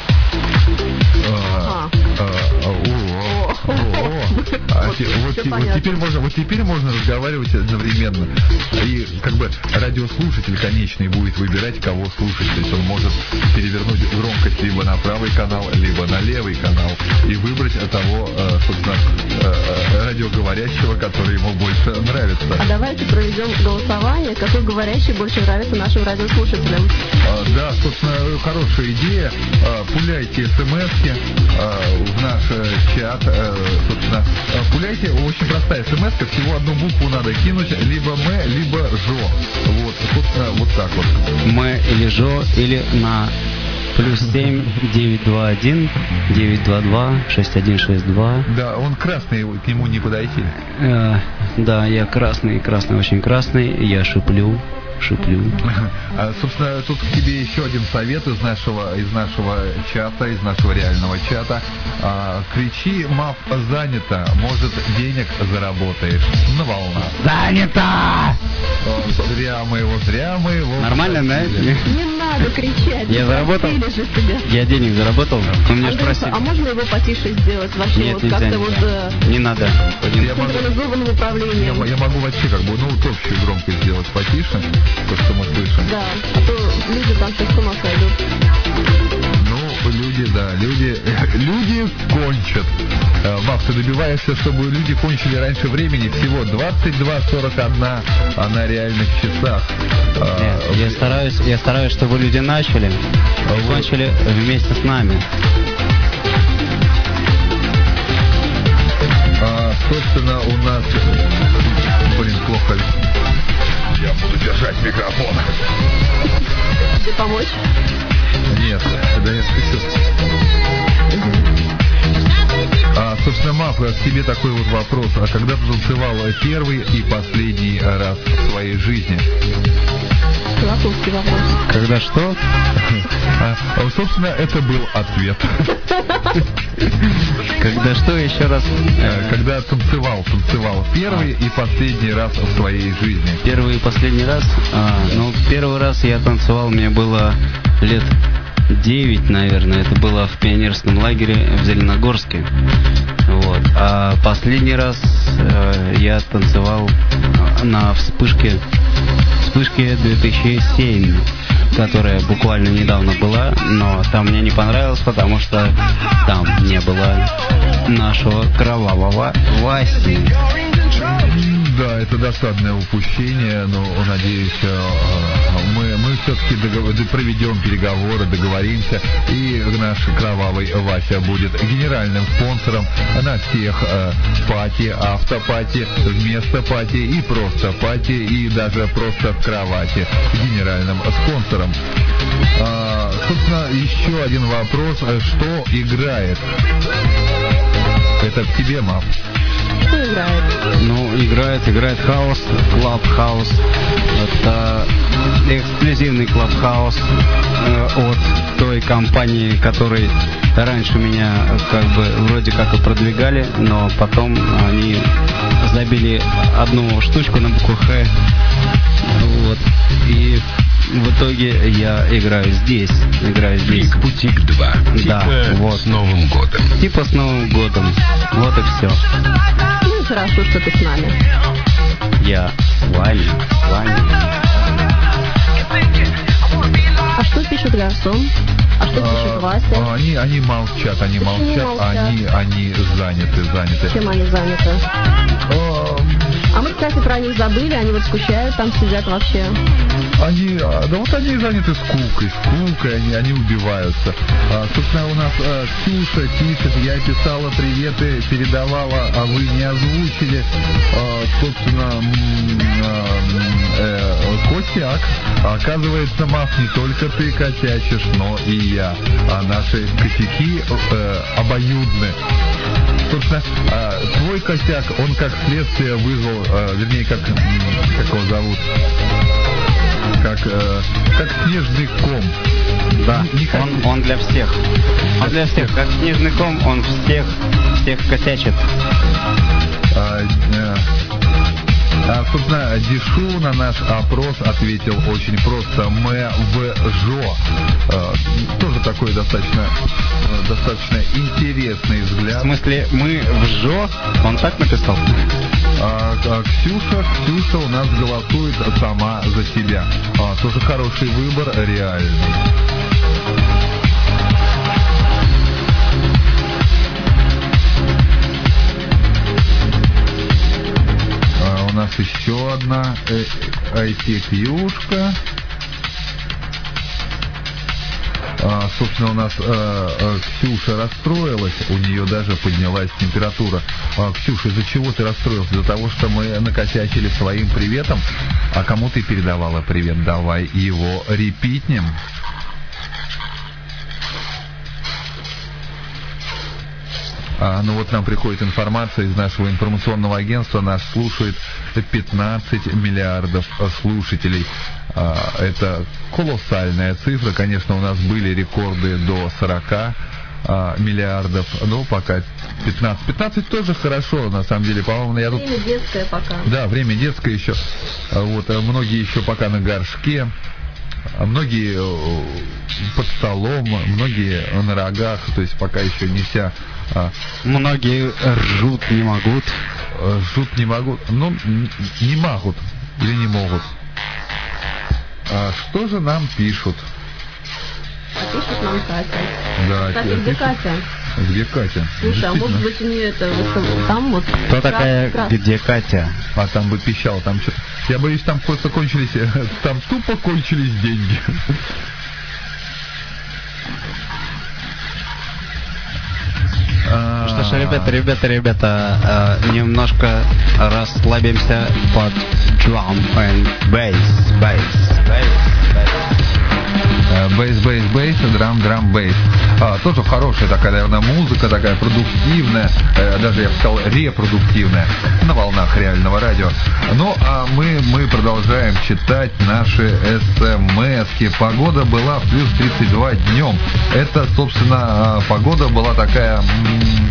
А, а, а, о, о, о. А те- вот всё те- вот понятно. теперь можно, вот теперь можно разговаривать одновременно. И как бы радиослушатель конечный будет выбирать, кого слушать. То есть он может перевернуть громкость либо на правый канал, либо на левый канал и выбрать того, э, собственно, э, э, радиоговорящего, который ему больше нравится. А давайте проведем голосование, какой говорящий больше нравится нашим радиослушателям. А, Да, собственно, хорошая идея. А, Пуляйте смс-ки а, в наш э, чат. э, Собственно, а, пуляйте. Очень простая смс-ка. Всего одну букву надо кинуть. Либо М, либо Жо. Вот, собственно, вот так вот. Мы или Жо, или на плюс семь девять два один девять два два шесть один шесть два. Да, он красный, к нему не подойти. Э, да, я красный, красный, очень красный. Я шиплю. шиплю. А, собственно, тут к тебе еще один совет из нашего, из нашего чата, из нашего реального чата. А, кричи, мав, занято, может, денег заработаешь на волнах. Занято! О, зря мы его, зря мы его. Нормально, да? Не надо кричать. Я заработал? Или же себя. Я денег заработал, но мне же Андрюша, просили. а можно его потише сделать? Вообще Нет, вот нельзя, как-то вот нельзя. э, Не надо. Я могу, централизованным я, управлением. я могу вообще как бы, ну, вот общую громкость сделать потише, то, что мы слышим. Да, а то люди там сейчас с ума сойдут. Ну, люди, да, люди, люди кончат. Э, Мав, ты добиваешься, чтобы люди кончили раньше времени, всего двадцать два сорок один, а на реальных часах. Э, Нет, я стараюсь, я стараюсь, чтобы люди начали, вы- кончили вместе с нами. а, собственно, у нас... Блин, плохо. Я буду держать микрофон. Тебе помочь? Нет, да я шучу. А, собственно, Мав, к тебе такой вот вопрос. А когда ты танцевала первый и последний раз в своей жизни? Философский вопрос. Когда что? А, а, собственно, это был ответ. Когда что, еще раз? Э, Когда танцевал, танцевал первый и последний раз в своей жизни. Первый и последний раз? А, ну, первый раз я танцевал, мне было лет девять, наверное. Это было в пионерском лагере в Зеленогорске. Вот. А последний раз э, я танцевал на вспышке, вспышке две тысячи седьмом, которая буквально недавно была, но там мне не понравилось, потому что там не было нашего кровавого Васи. Да, это досадное упущение, но, надеюсь, э, мы, мы все-таки догов- проведем переговоры, договоримся, и наш кровавый Вася будет генеральным спонсором на всех э, пати, автопати, вместо пати и просто пати, и даже просто в кровати генеральным спонсором. А, собственно, еще один вопрос. Что играет? Это к тебе, Мав. Кто играет? Ну, играет, играет хаус, клаб хаус. Это эксклюзивный клаб хаус э, от той компании, который раньше меня как бы вроде как и продвигали, но потом они забили одну штучку на букву Х. Вот. И в итоге я играю здесь. Играю здесь. Бутик два. Да, Типа вот. с Новым годом. Типа с Новым годом. Вот и все. Ну, хорошо, что ты с нами. Я с вами, с вами. А что пишет гарсон? А что пишет Вася? А, Они, они молчат, они Почему молчат, молчат? они, они заняты, заняты. Чем они заняты? А, А мы, кстати, про них забыли, они вот скучают, там сидят вообще. Они, а, да вот они заняты скукой, скукой, они, они убиваются. А, собственно, у нас а, Ксюша пишет, я писала приветы, передавала, а вы не озвучили. А, собственно, м, а, э, Костяк. Оказывается, Мав, не только ты косячишь, но и я. А наши косяки э, обоюдны. Собственно, а, твой косяк, он как следствие вызвал, а, вернее, как, м, как его зовут, как, э, как снежный ком. Да, Не- не он, хочу. он для всех. Он для всех. Как снежный ком, он всех, всех косячит. А, э, а, собственно, Дишу на наш опрос ответил очень просто. Мы в ЖО. А, тоже такой достаточно, э, достаточно интересный В взгляд. смысле, мы в ЖО? Он так написал? А, а Ксюша, Ксюша у нас голосует сама за себя. А, тоже хороший выбор, реальный. А, у нас еще одна э, ай ти-кьюшка. А, собственно, у нас э, э, Ксюша расстроилась, у нее даже поднялась температура. А, Ксюша, из-за чего ты расстроилась? Из-за того, что мы накосячили своим приветом? А кому ты передавала привет? Давай его репитнем. А, ну вот нам приходит информация из нашего информационного агентства, нас слушает пятнадцать миллиардов слушателей. А, это колоссальная цифра, конечно, у нас были рекорды до сорока а, миллиардов, но пока пятнадцать. пятнадцать тоже хорошо, на самом деле, по-моему, я тут... Время детское пока. Да, время детское еще. Вот, многие еще пока на горшке. Многие под столом, многие на рогах, то есть пока еще не вся... А, многие ржут не могут. Ржут не могут, ну, не могут или не могут. А что же нам пишут? А пишет нам Катя. Да, Кстати, где пишут. Катя? Где Катя? Слушай, а может быть у нее это там вот... Кто такая, крас... где Катя? А там бы пищал, там что-то... Я боюсь, там просто кончились... Там тупо кончились деньги. Что ж, ребята, ребята, ребята, э, немножко расслабимся под drum and bass, bass, bass, bass. Бейс, бейс, бейс, драм, драм, бейс. А, тоже хорошая такая, наверное, музыка, такая продуктивная, э, даже я бы сказал репродуктивная, на волнах реального радио. Ну, а мы, мы продолжаем читать наши смс-ки. Погода была плюс тридцать два днем. Это, собственно, погода была такая... М-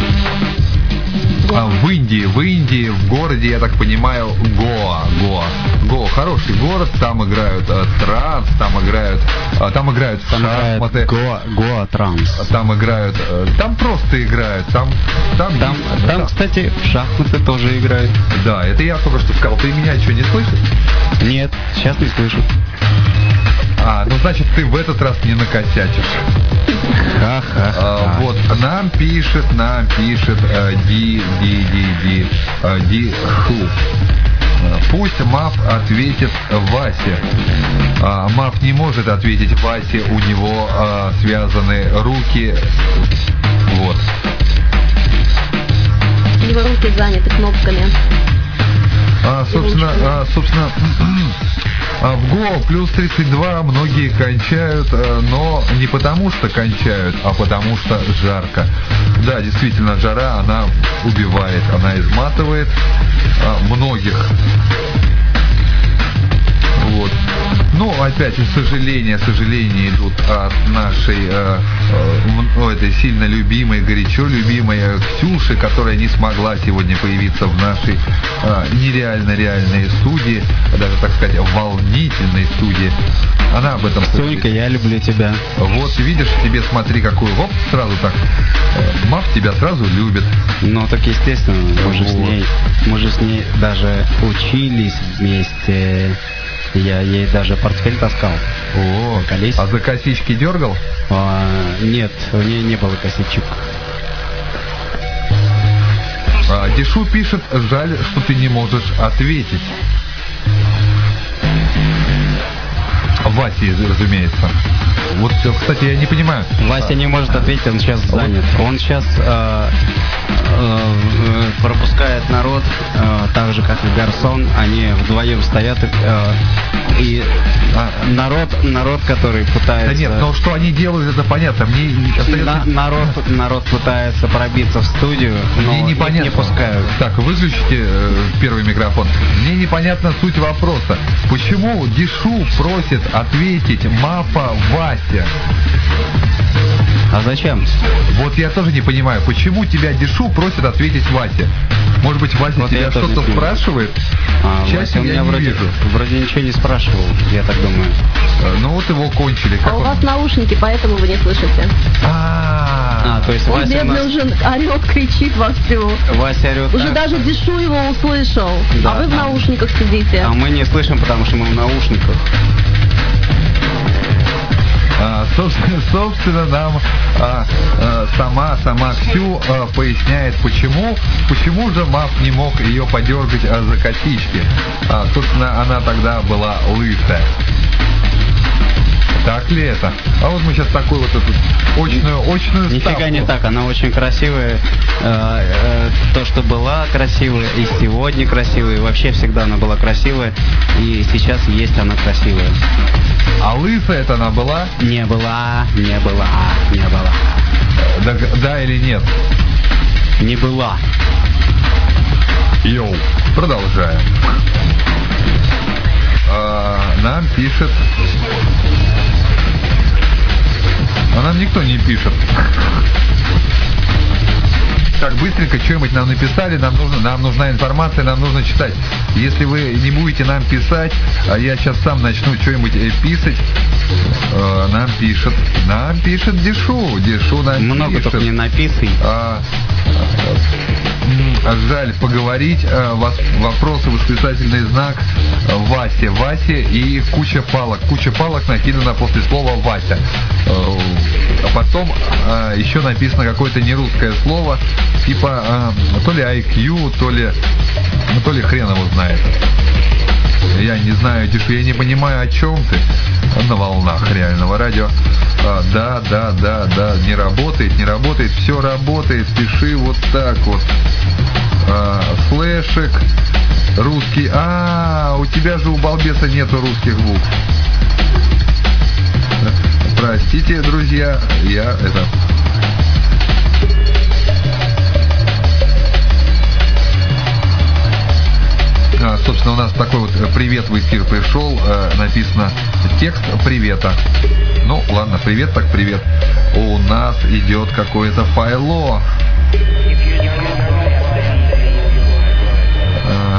А, в Индии, в Индии, в городе, я так понимаю, Гоа, Гоа. Гоа, хороший город, там играют э, транс, там играют, э, там играют в Там шахматы. играет Гоа, Гоа транс. Там играют, э, там просто играют, там, там, Там, есть- там, кстати, в шахматы тоже играют. да, это я только что сказал. Ты меня что, не слышишь? Нет, сейчас не слышу. А, ну значит, ты в этот раз не накосячишь. Ха-ха-ха. А, вот, нам пишет, нам пишет э, Ди, Ди, Ди, Ди, э, Ди Ху. Э, Пусть Мав ответит Васе. А, Мав не может ответить Васе, у него э, связаны руки. Вот. Его руки заняты кнопками. А, собственно, а, собственно, а, в Гоа плюс тридцать два, многие кончают, а, но не потому что кончают, а потому что жарко. Да, действительно, жара, она убивает, она изматывает а, многих. Вот. Ну, опять, и сожаления, сожаления идут от нашей, э, э, этой сильно любимой, горячо любимой э, Ксюши, которая не смогла сегодня появиться в нашей э, нереально реальной студии, даже, так сказать, волнительной студии. Она об этом... Сонька, я люблю тебя. Вот, видишь, тебе смотри, какую, оп, сразу так, э, Мав тебя сразу любит. Ну, так естественно, мы же с Вот. ней, мы же с ней даже учились вместе. Я ей даже портфель таскал. О, Колись. а за косички дергал? А, нет, у нее не было косичек. А, Дишу пишет, жаль, что ты не можешь ответить. Васе, разумеется. Вот, кстати, я не понимаю. Вася не может ответить, он сейчас занят. Он сейчас э, э, пропускает народ, э, так же как и Гарсон. Они вдвоем стоят и, э, и А, народ, народ, который пытается. да нет, но что они делают, это понятно. Мне не- остается- На- народ, народ пытается пробиться в студию, но Мне их непонятно. не пускают. Так, выключите э, первый микрофон. Мне непонятна суть вопроса. Почему Дишу просит ответить Мафа Вася? А зачем? Вот я тоже не понимаю, почему тебя Дишу просит ответить Вася? Может быть, Вася Вот тебя я тоже что-то не понимаю. спрашивает? А, Чаще Вася у я меня не вроде, вижу. вроде ничего не спрашивал, я так думаю. Э, Ну вот его кончили. Как А у он? вас наушники, поэтому вы не слышите. А, А, то есть Он Вася у бедный нас... уже орет, кричит вовсю. Вася орет Уже так. даже Дишу его услышал. Да, а вы в да. наушниках сидите. А мы не слышим, потому что мы в наушниках. А, собственно, собственно, нам а, а, сама, сама Ксю а, поясняет, почему, почему же Мав не мог ее подергать а, за косички. А, собственно, она тогда была лысая. Так ли это? А вот мы сейчас такую вот эту очную, очную Нифига ставку. не так, она очень красивая. Э, э, То, что была красивая, и сегодня красивая, и вообще всегда она была красивая, и сейчас есть она красивая. А лысая это она была? Не была, не была, не была. Да, да или нет? не была. Йоу, продолжаем. А, нам пишет... А нам никто не пишет. Так, быстренько что-нибудь нам написали, нам, нужно, нам нужна информация, нам нужно читать. Если вы не будете нам писать, а я сейчас сам начну что-нибудь э, писать, э, нам пишет, нам пишет Дешу, Дешу нам Много пишет. только не написай. А, а, жаль поговорить, а, вас, вопросы, восклицательный знак, а, Васе, Васе и куча палок. Куча палок накидана после слова Вася. А, а потом а, еще написано какое-то нерусское слово, типа а, то ли ай кью, то ли, ну, то ли хрен его знает. Я не знаю, Дишу, я не понимаю, о чем ты. На волнах реального радио. А, да, да, да, да, не работает, не работает, все работает, пиши вот так вот. А, слэшек, русский. А, у тебя же у балбеса нету русских букв. Простите, друзья, я это... А, собственно, у нас такой вот привет в эфир пришел, э, написано текст привета. Ну, ладно, привет так привет. У нас идет какое-то файло. А,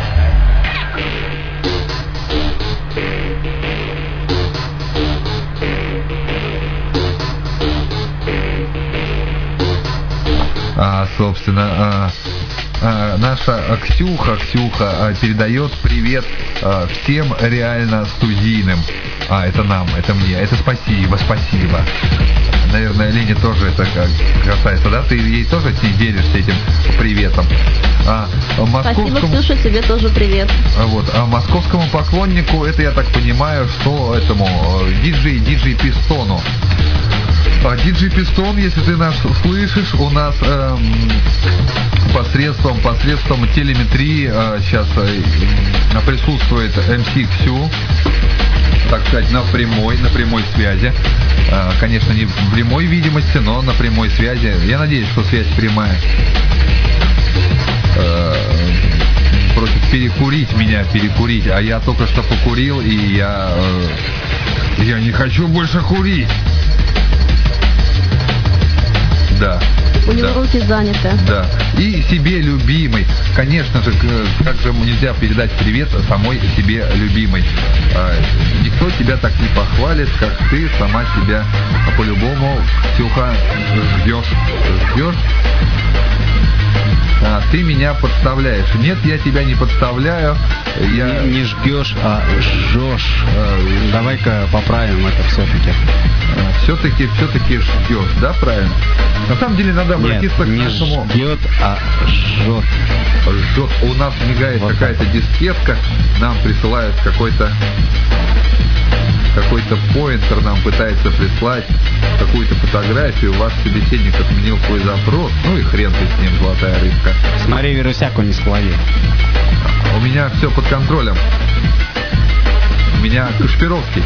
а собственно... А, А, наша Ксюха, Ксюха а, передает привет а, всем реально студийным. А, это нам, это мне. Это спасибо, спасибо. Наверное, Лене тоже это касается, да? Ты ей тоже с ней делишься этим приветом. А, московскому... Спасибо, Ксюша, тебе тоже привет. Вот, а московскому поклоннику, это я так понимаю, что этому диджей, диджей Пистону. А, диджей Пистон, если ты нас слышишь, у нас эм, посредством, посредством телеметрии э, сейчас э, присутствует эм си Ксю, так сказать, на прямой, на прямой связи. Э, конечно, не в прямой видимости, но на прямой связи. Я надеюсь, что связь прямая. Э, просит перекурить меня, перекурить, а я только что покурил, и я, э, я не хочу больше курить. Да. У него да. руки заняты. Да. И себе любимой. Конечно же, как же нельзя передать привет самой себе любимой. Никто тебя так не похвалит, как ты сама себя по-любому, Ксюха, ждешь. Ждешь. А, ты меня подставляешь. Нет, я тебя не подставляю. Я... Не, не жгешь, а жжешь. Э, давай-ка поправим это все-таки. А, все-таки, все-таки ждешь, да, правильно? На самом деле надо обратиться Нет, к не нашему... ждет, а жжет. Жжет. У нас мигает вот какая-то так. Дискетка. Нам присылают какой-то... Какой-то поинтер нам пытается прислать какую-то фотографию. Ваш собеседник отменил свой запрос. Ну и хрен ты с ним, золотая рыбка. Смотри, вирусяку не слови. У меня все под контролем. У меня Кашпировский.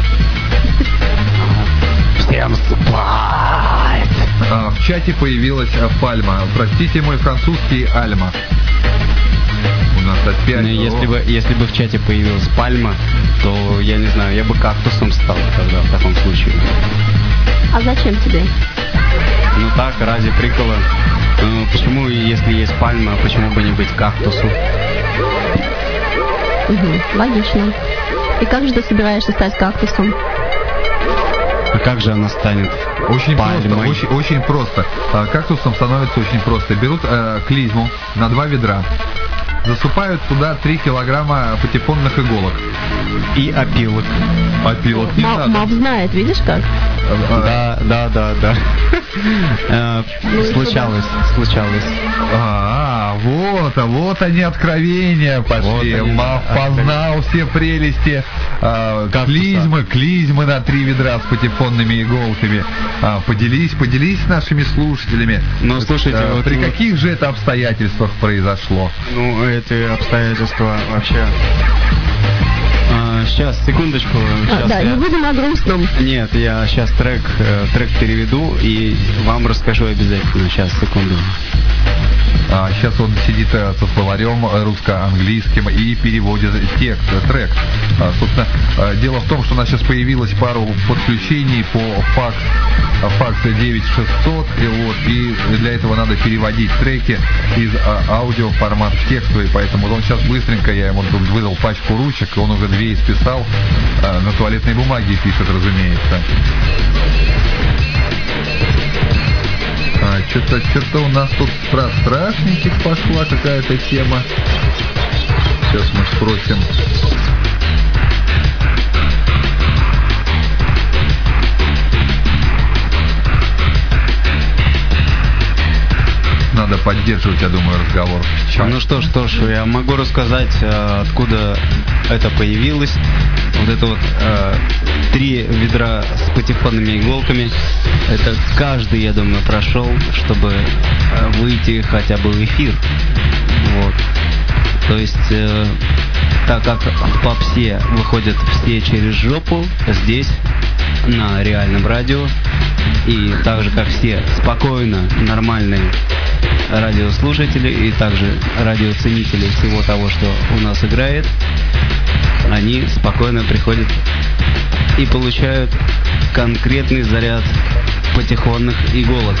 Всем спать! А, в чате появилась а, пальма. Простите, мой французский Альма. У нас опять... Ну, если бы, если бы в чате появилась пальма, то, я не знаю, я бы кактусом стал тогда в таком случае. А зачем тебе? Ну так, ради прикола. Ну, почему, если есть пальма, почему бы не быть кактусу? Угу, логично. И как же ты собираешься стать кактусом? А как же она станет очень пальмой? Просто, очень, очень просто. А, кактусом становится очень просто. Берут э, клизму на два ведра, засыпают туда три килограмма патефонных иголок. И опилок. Опилок не М- надо. Мав знает, видишь как? Да, да, да, да. Случалось, случалось. А, вот, а вот они откровения пошли. Мав познал все прелести клизмы, клизмы на три ведра с патефонными иголками. Поделись, поделись с нашими слушателями. Ну, слушайте, вот при каких же это обстоятельствах произошло? Ну, эти обстоятельства вообще... Сейчас, секундочку. А, да, я... не будем о грустном. Нет, я сейчас трек, трек переведу и вам расскажу обязательно. Сейчас, секунду. А сейчас он сидит э, со словарем русско-английским и переводит текст, трек. А, собственно, э, дело в том, что у нас сейчас появилось пару подключений по факс, факс девять шестьсот, и, вот, и для этого надо переводить треки из а, аудио в формат в текстовый, поэтому он сейчас быстренько, я ему тут выдал пачку ручек, и он уже две исписал, э, на туалетной бумаге пишет, разумеется. А, что-то, что-то у нас тут про страшненьких пошла какая-то тема. Сейчас мы спросим. Надо поддерживать, я думаю, разговор в чате. Ну что ж, что ж, я могу рассказать, откуда это появилось. Вот это вот э, три ведра с патефонными иголками. Это каждый, я думаю, прошел, чтобы э, выйти хотя бы в эфир. Вот. То есть, э, так как в попсе выходят все через жопу, здесь на реальном радио, и так же как все спокойно, нормальные радиослушатели и также радиоценители всего того, что у нас играет, они спокойно приходят и получают конкретный заряд патефонных иголок.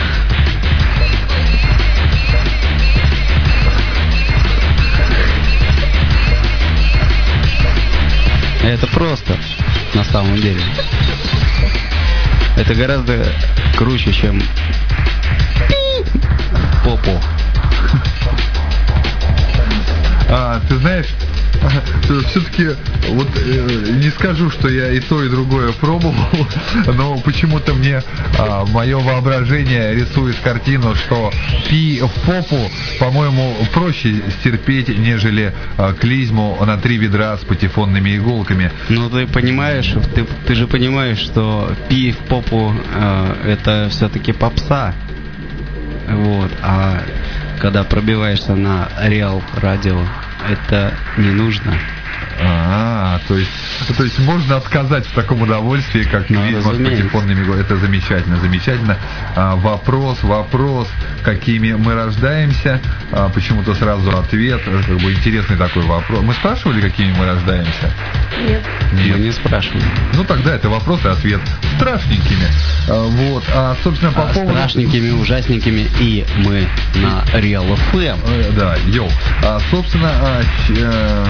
Это просто, на самом деле. Это гораздо круче, чем попу. А, ты знаешь, все-таки вот э, не скажу, что я и то, и другое пробовал, но почему-то мне а, мое воображение рисует картину, что пи в попу, по-моему, проще стерпеть, нежели а, клизму на три ведра с патефонными иголками. Ну ты понимаешь, ты, ты же понимаешь, что пи в попу э, это все-таки попса. Вот, а когда пробиваешься на реал радио, это не нужно. А, то есть, то есть можно отказать в таком удовольствии, как ну, клизма с патефонными иголками. Это замечательно, замечательно. А, вопрос, вопрос, какими мы рождаемся? А, почему-то сразу ответ, как бы интересный такой вопрос. Мы спрашивали, какими мы рождаемся? Нет. Нет. Мы не спрашивали. Ну тогда это вопрос и ответ. Страшненькими. А, вот, а собственно по а, поводу... Страшненькими, ужасненькими, и мы на Real эф эм. Э, да, йоу. А, собственно, а, ч, э,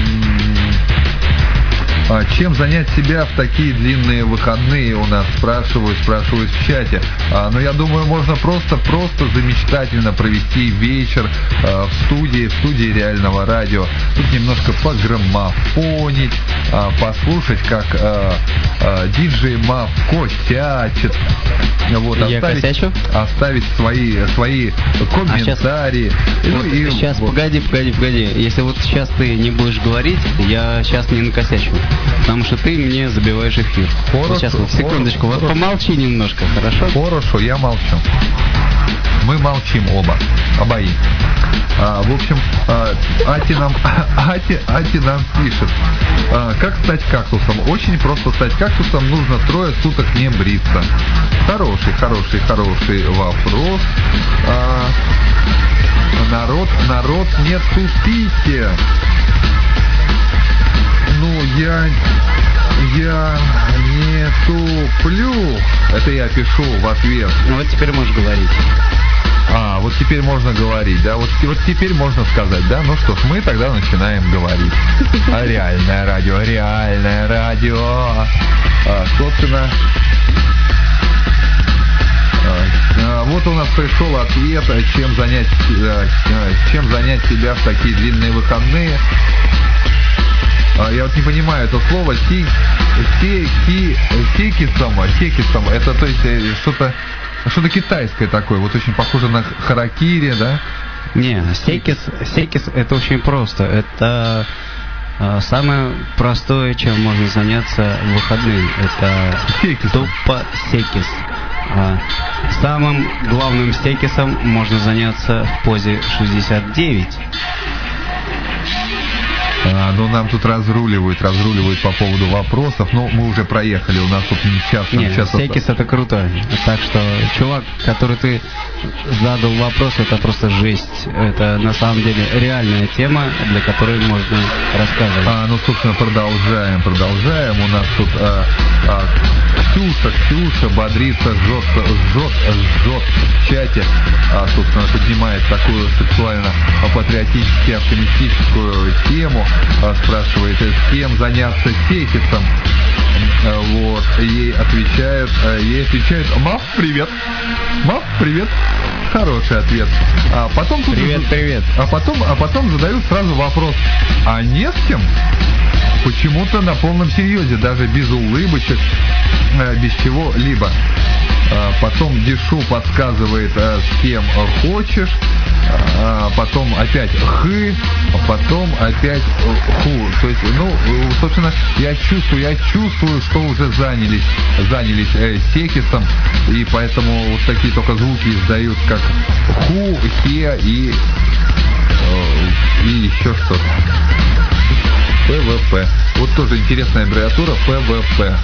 а, чем занять себя в такие длинные выходные, у нас спрашивают, спрашивают в чате. А, но я думаю, можно просто, просто замечательно провести вечер а, в студии, в студии реального радио. Тут немножко пограммофонить, а, послушать, как а, а, диджей Мав косячит. Вот, я оставить, косячу? Оставить свои, свои комментарии. А сейчас, ну, вот и, сейчас вот. погоди, погоди, погоди. Если вот сейчас ты не будешь говорить, я сейчас не накосячу. Потому что ты мне забиваешь эфир. Хорошо, вот сейчас вот, секундочку, хорошо. вот помолчи немножко, хорошо? Хорошо, я молчу. Мы молчим оба, обоим. А, в общем, а, Ати нам, Ати, Ати нам пишет, а, как стать кактусом? Очень просто стать кактусом, нужно трое суток не бриться. Хороший, хороший, хороший вопрос. А, народ, народ, не тупите. Ну, я... Я не туплю. Это я пишу в ответ. Ну вот теперь можешь говорить. А, вот теперь можно говорить, да? Вот, вот теперь можно сказать, да? Ну что ж, мы тогда начинаем говорить. А реальное радио, реальное радио. А, собственно... А, вот у нас пришел ответ, чем занять, чем занять себя в такие длинные выходные. Я вот не понимаю это слово си, си, си, секисом, секисом, это то есть что-то, что-то китайское такое, вот очень похоже на харакири, да? Не, секис, секис это очень просто, это а, самое простое, чем можно заняться в выходные, это секисом. Тупо секис. А, самым главным секисом можно заняться в позе шестьдесят девять. А, ну, нам тут разруливают, разруливают по поводу вопросов, но мы уже проехали, у нас тут час. Не, час Секис это круто. Так что, чувак, который ты задал вопрос, это просто жесть. Это на самом деле реальная тема, для которой можно рассказывать. А, ну, собственно, продолжаем, продолжаем. У нас тут а, а, Ксюша, Ксюша бодрится, жжет, жжет, жжет в чате. А, собственно, поднимает такую сексуально-патриотически оптимистическую тему. А, спрашивает, с кем заняться секисом. А, вот, ей отвечают, а, ей отвечают: Мав, привет. Мав, привет. Хороший ответ. А потом тут Привет, же, привет. А потом, а потом задают сразу вопрос: а не с кем? Почему-то на полном серьезе, даже без улыбочек, э, без чего-либо. А потом Дишу подсказывает, э, с кем хочешь. А потом опять хы, а потом опять ху. То есть, ну, собственно, я чувствую, я чувствую, что уже занялись, занялись э, секисом, и поэтому вот такие только звуки издают, как ху, хе и, э, и еще что-то. ПВП. Вот тоже интересная аббревиатура ПВП.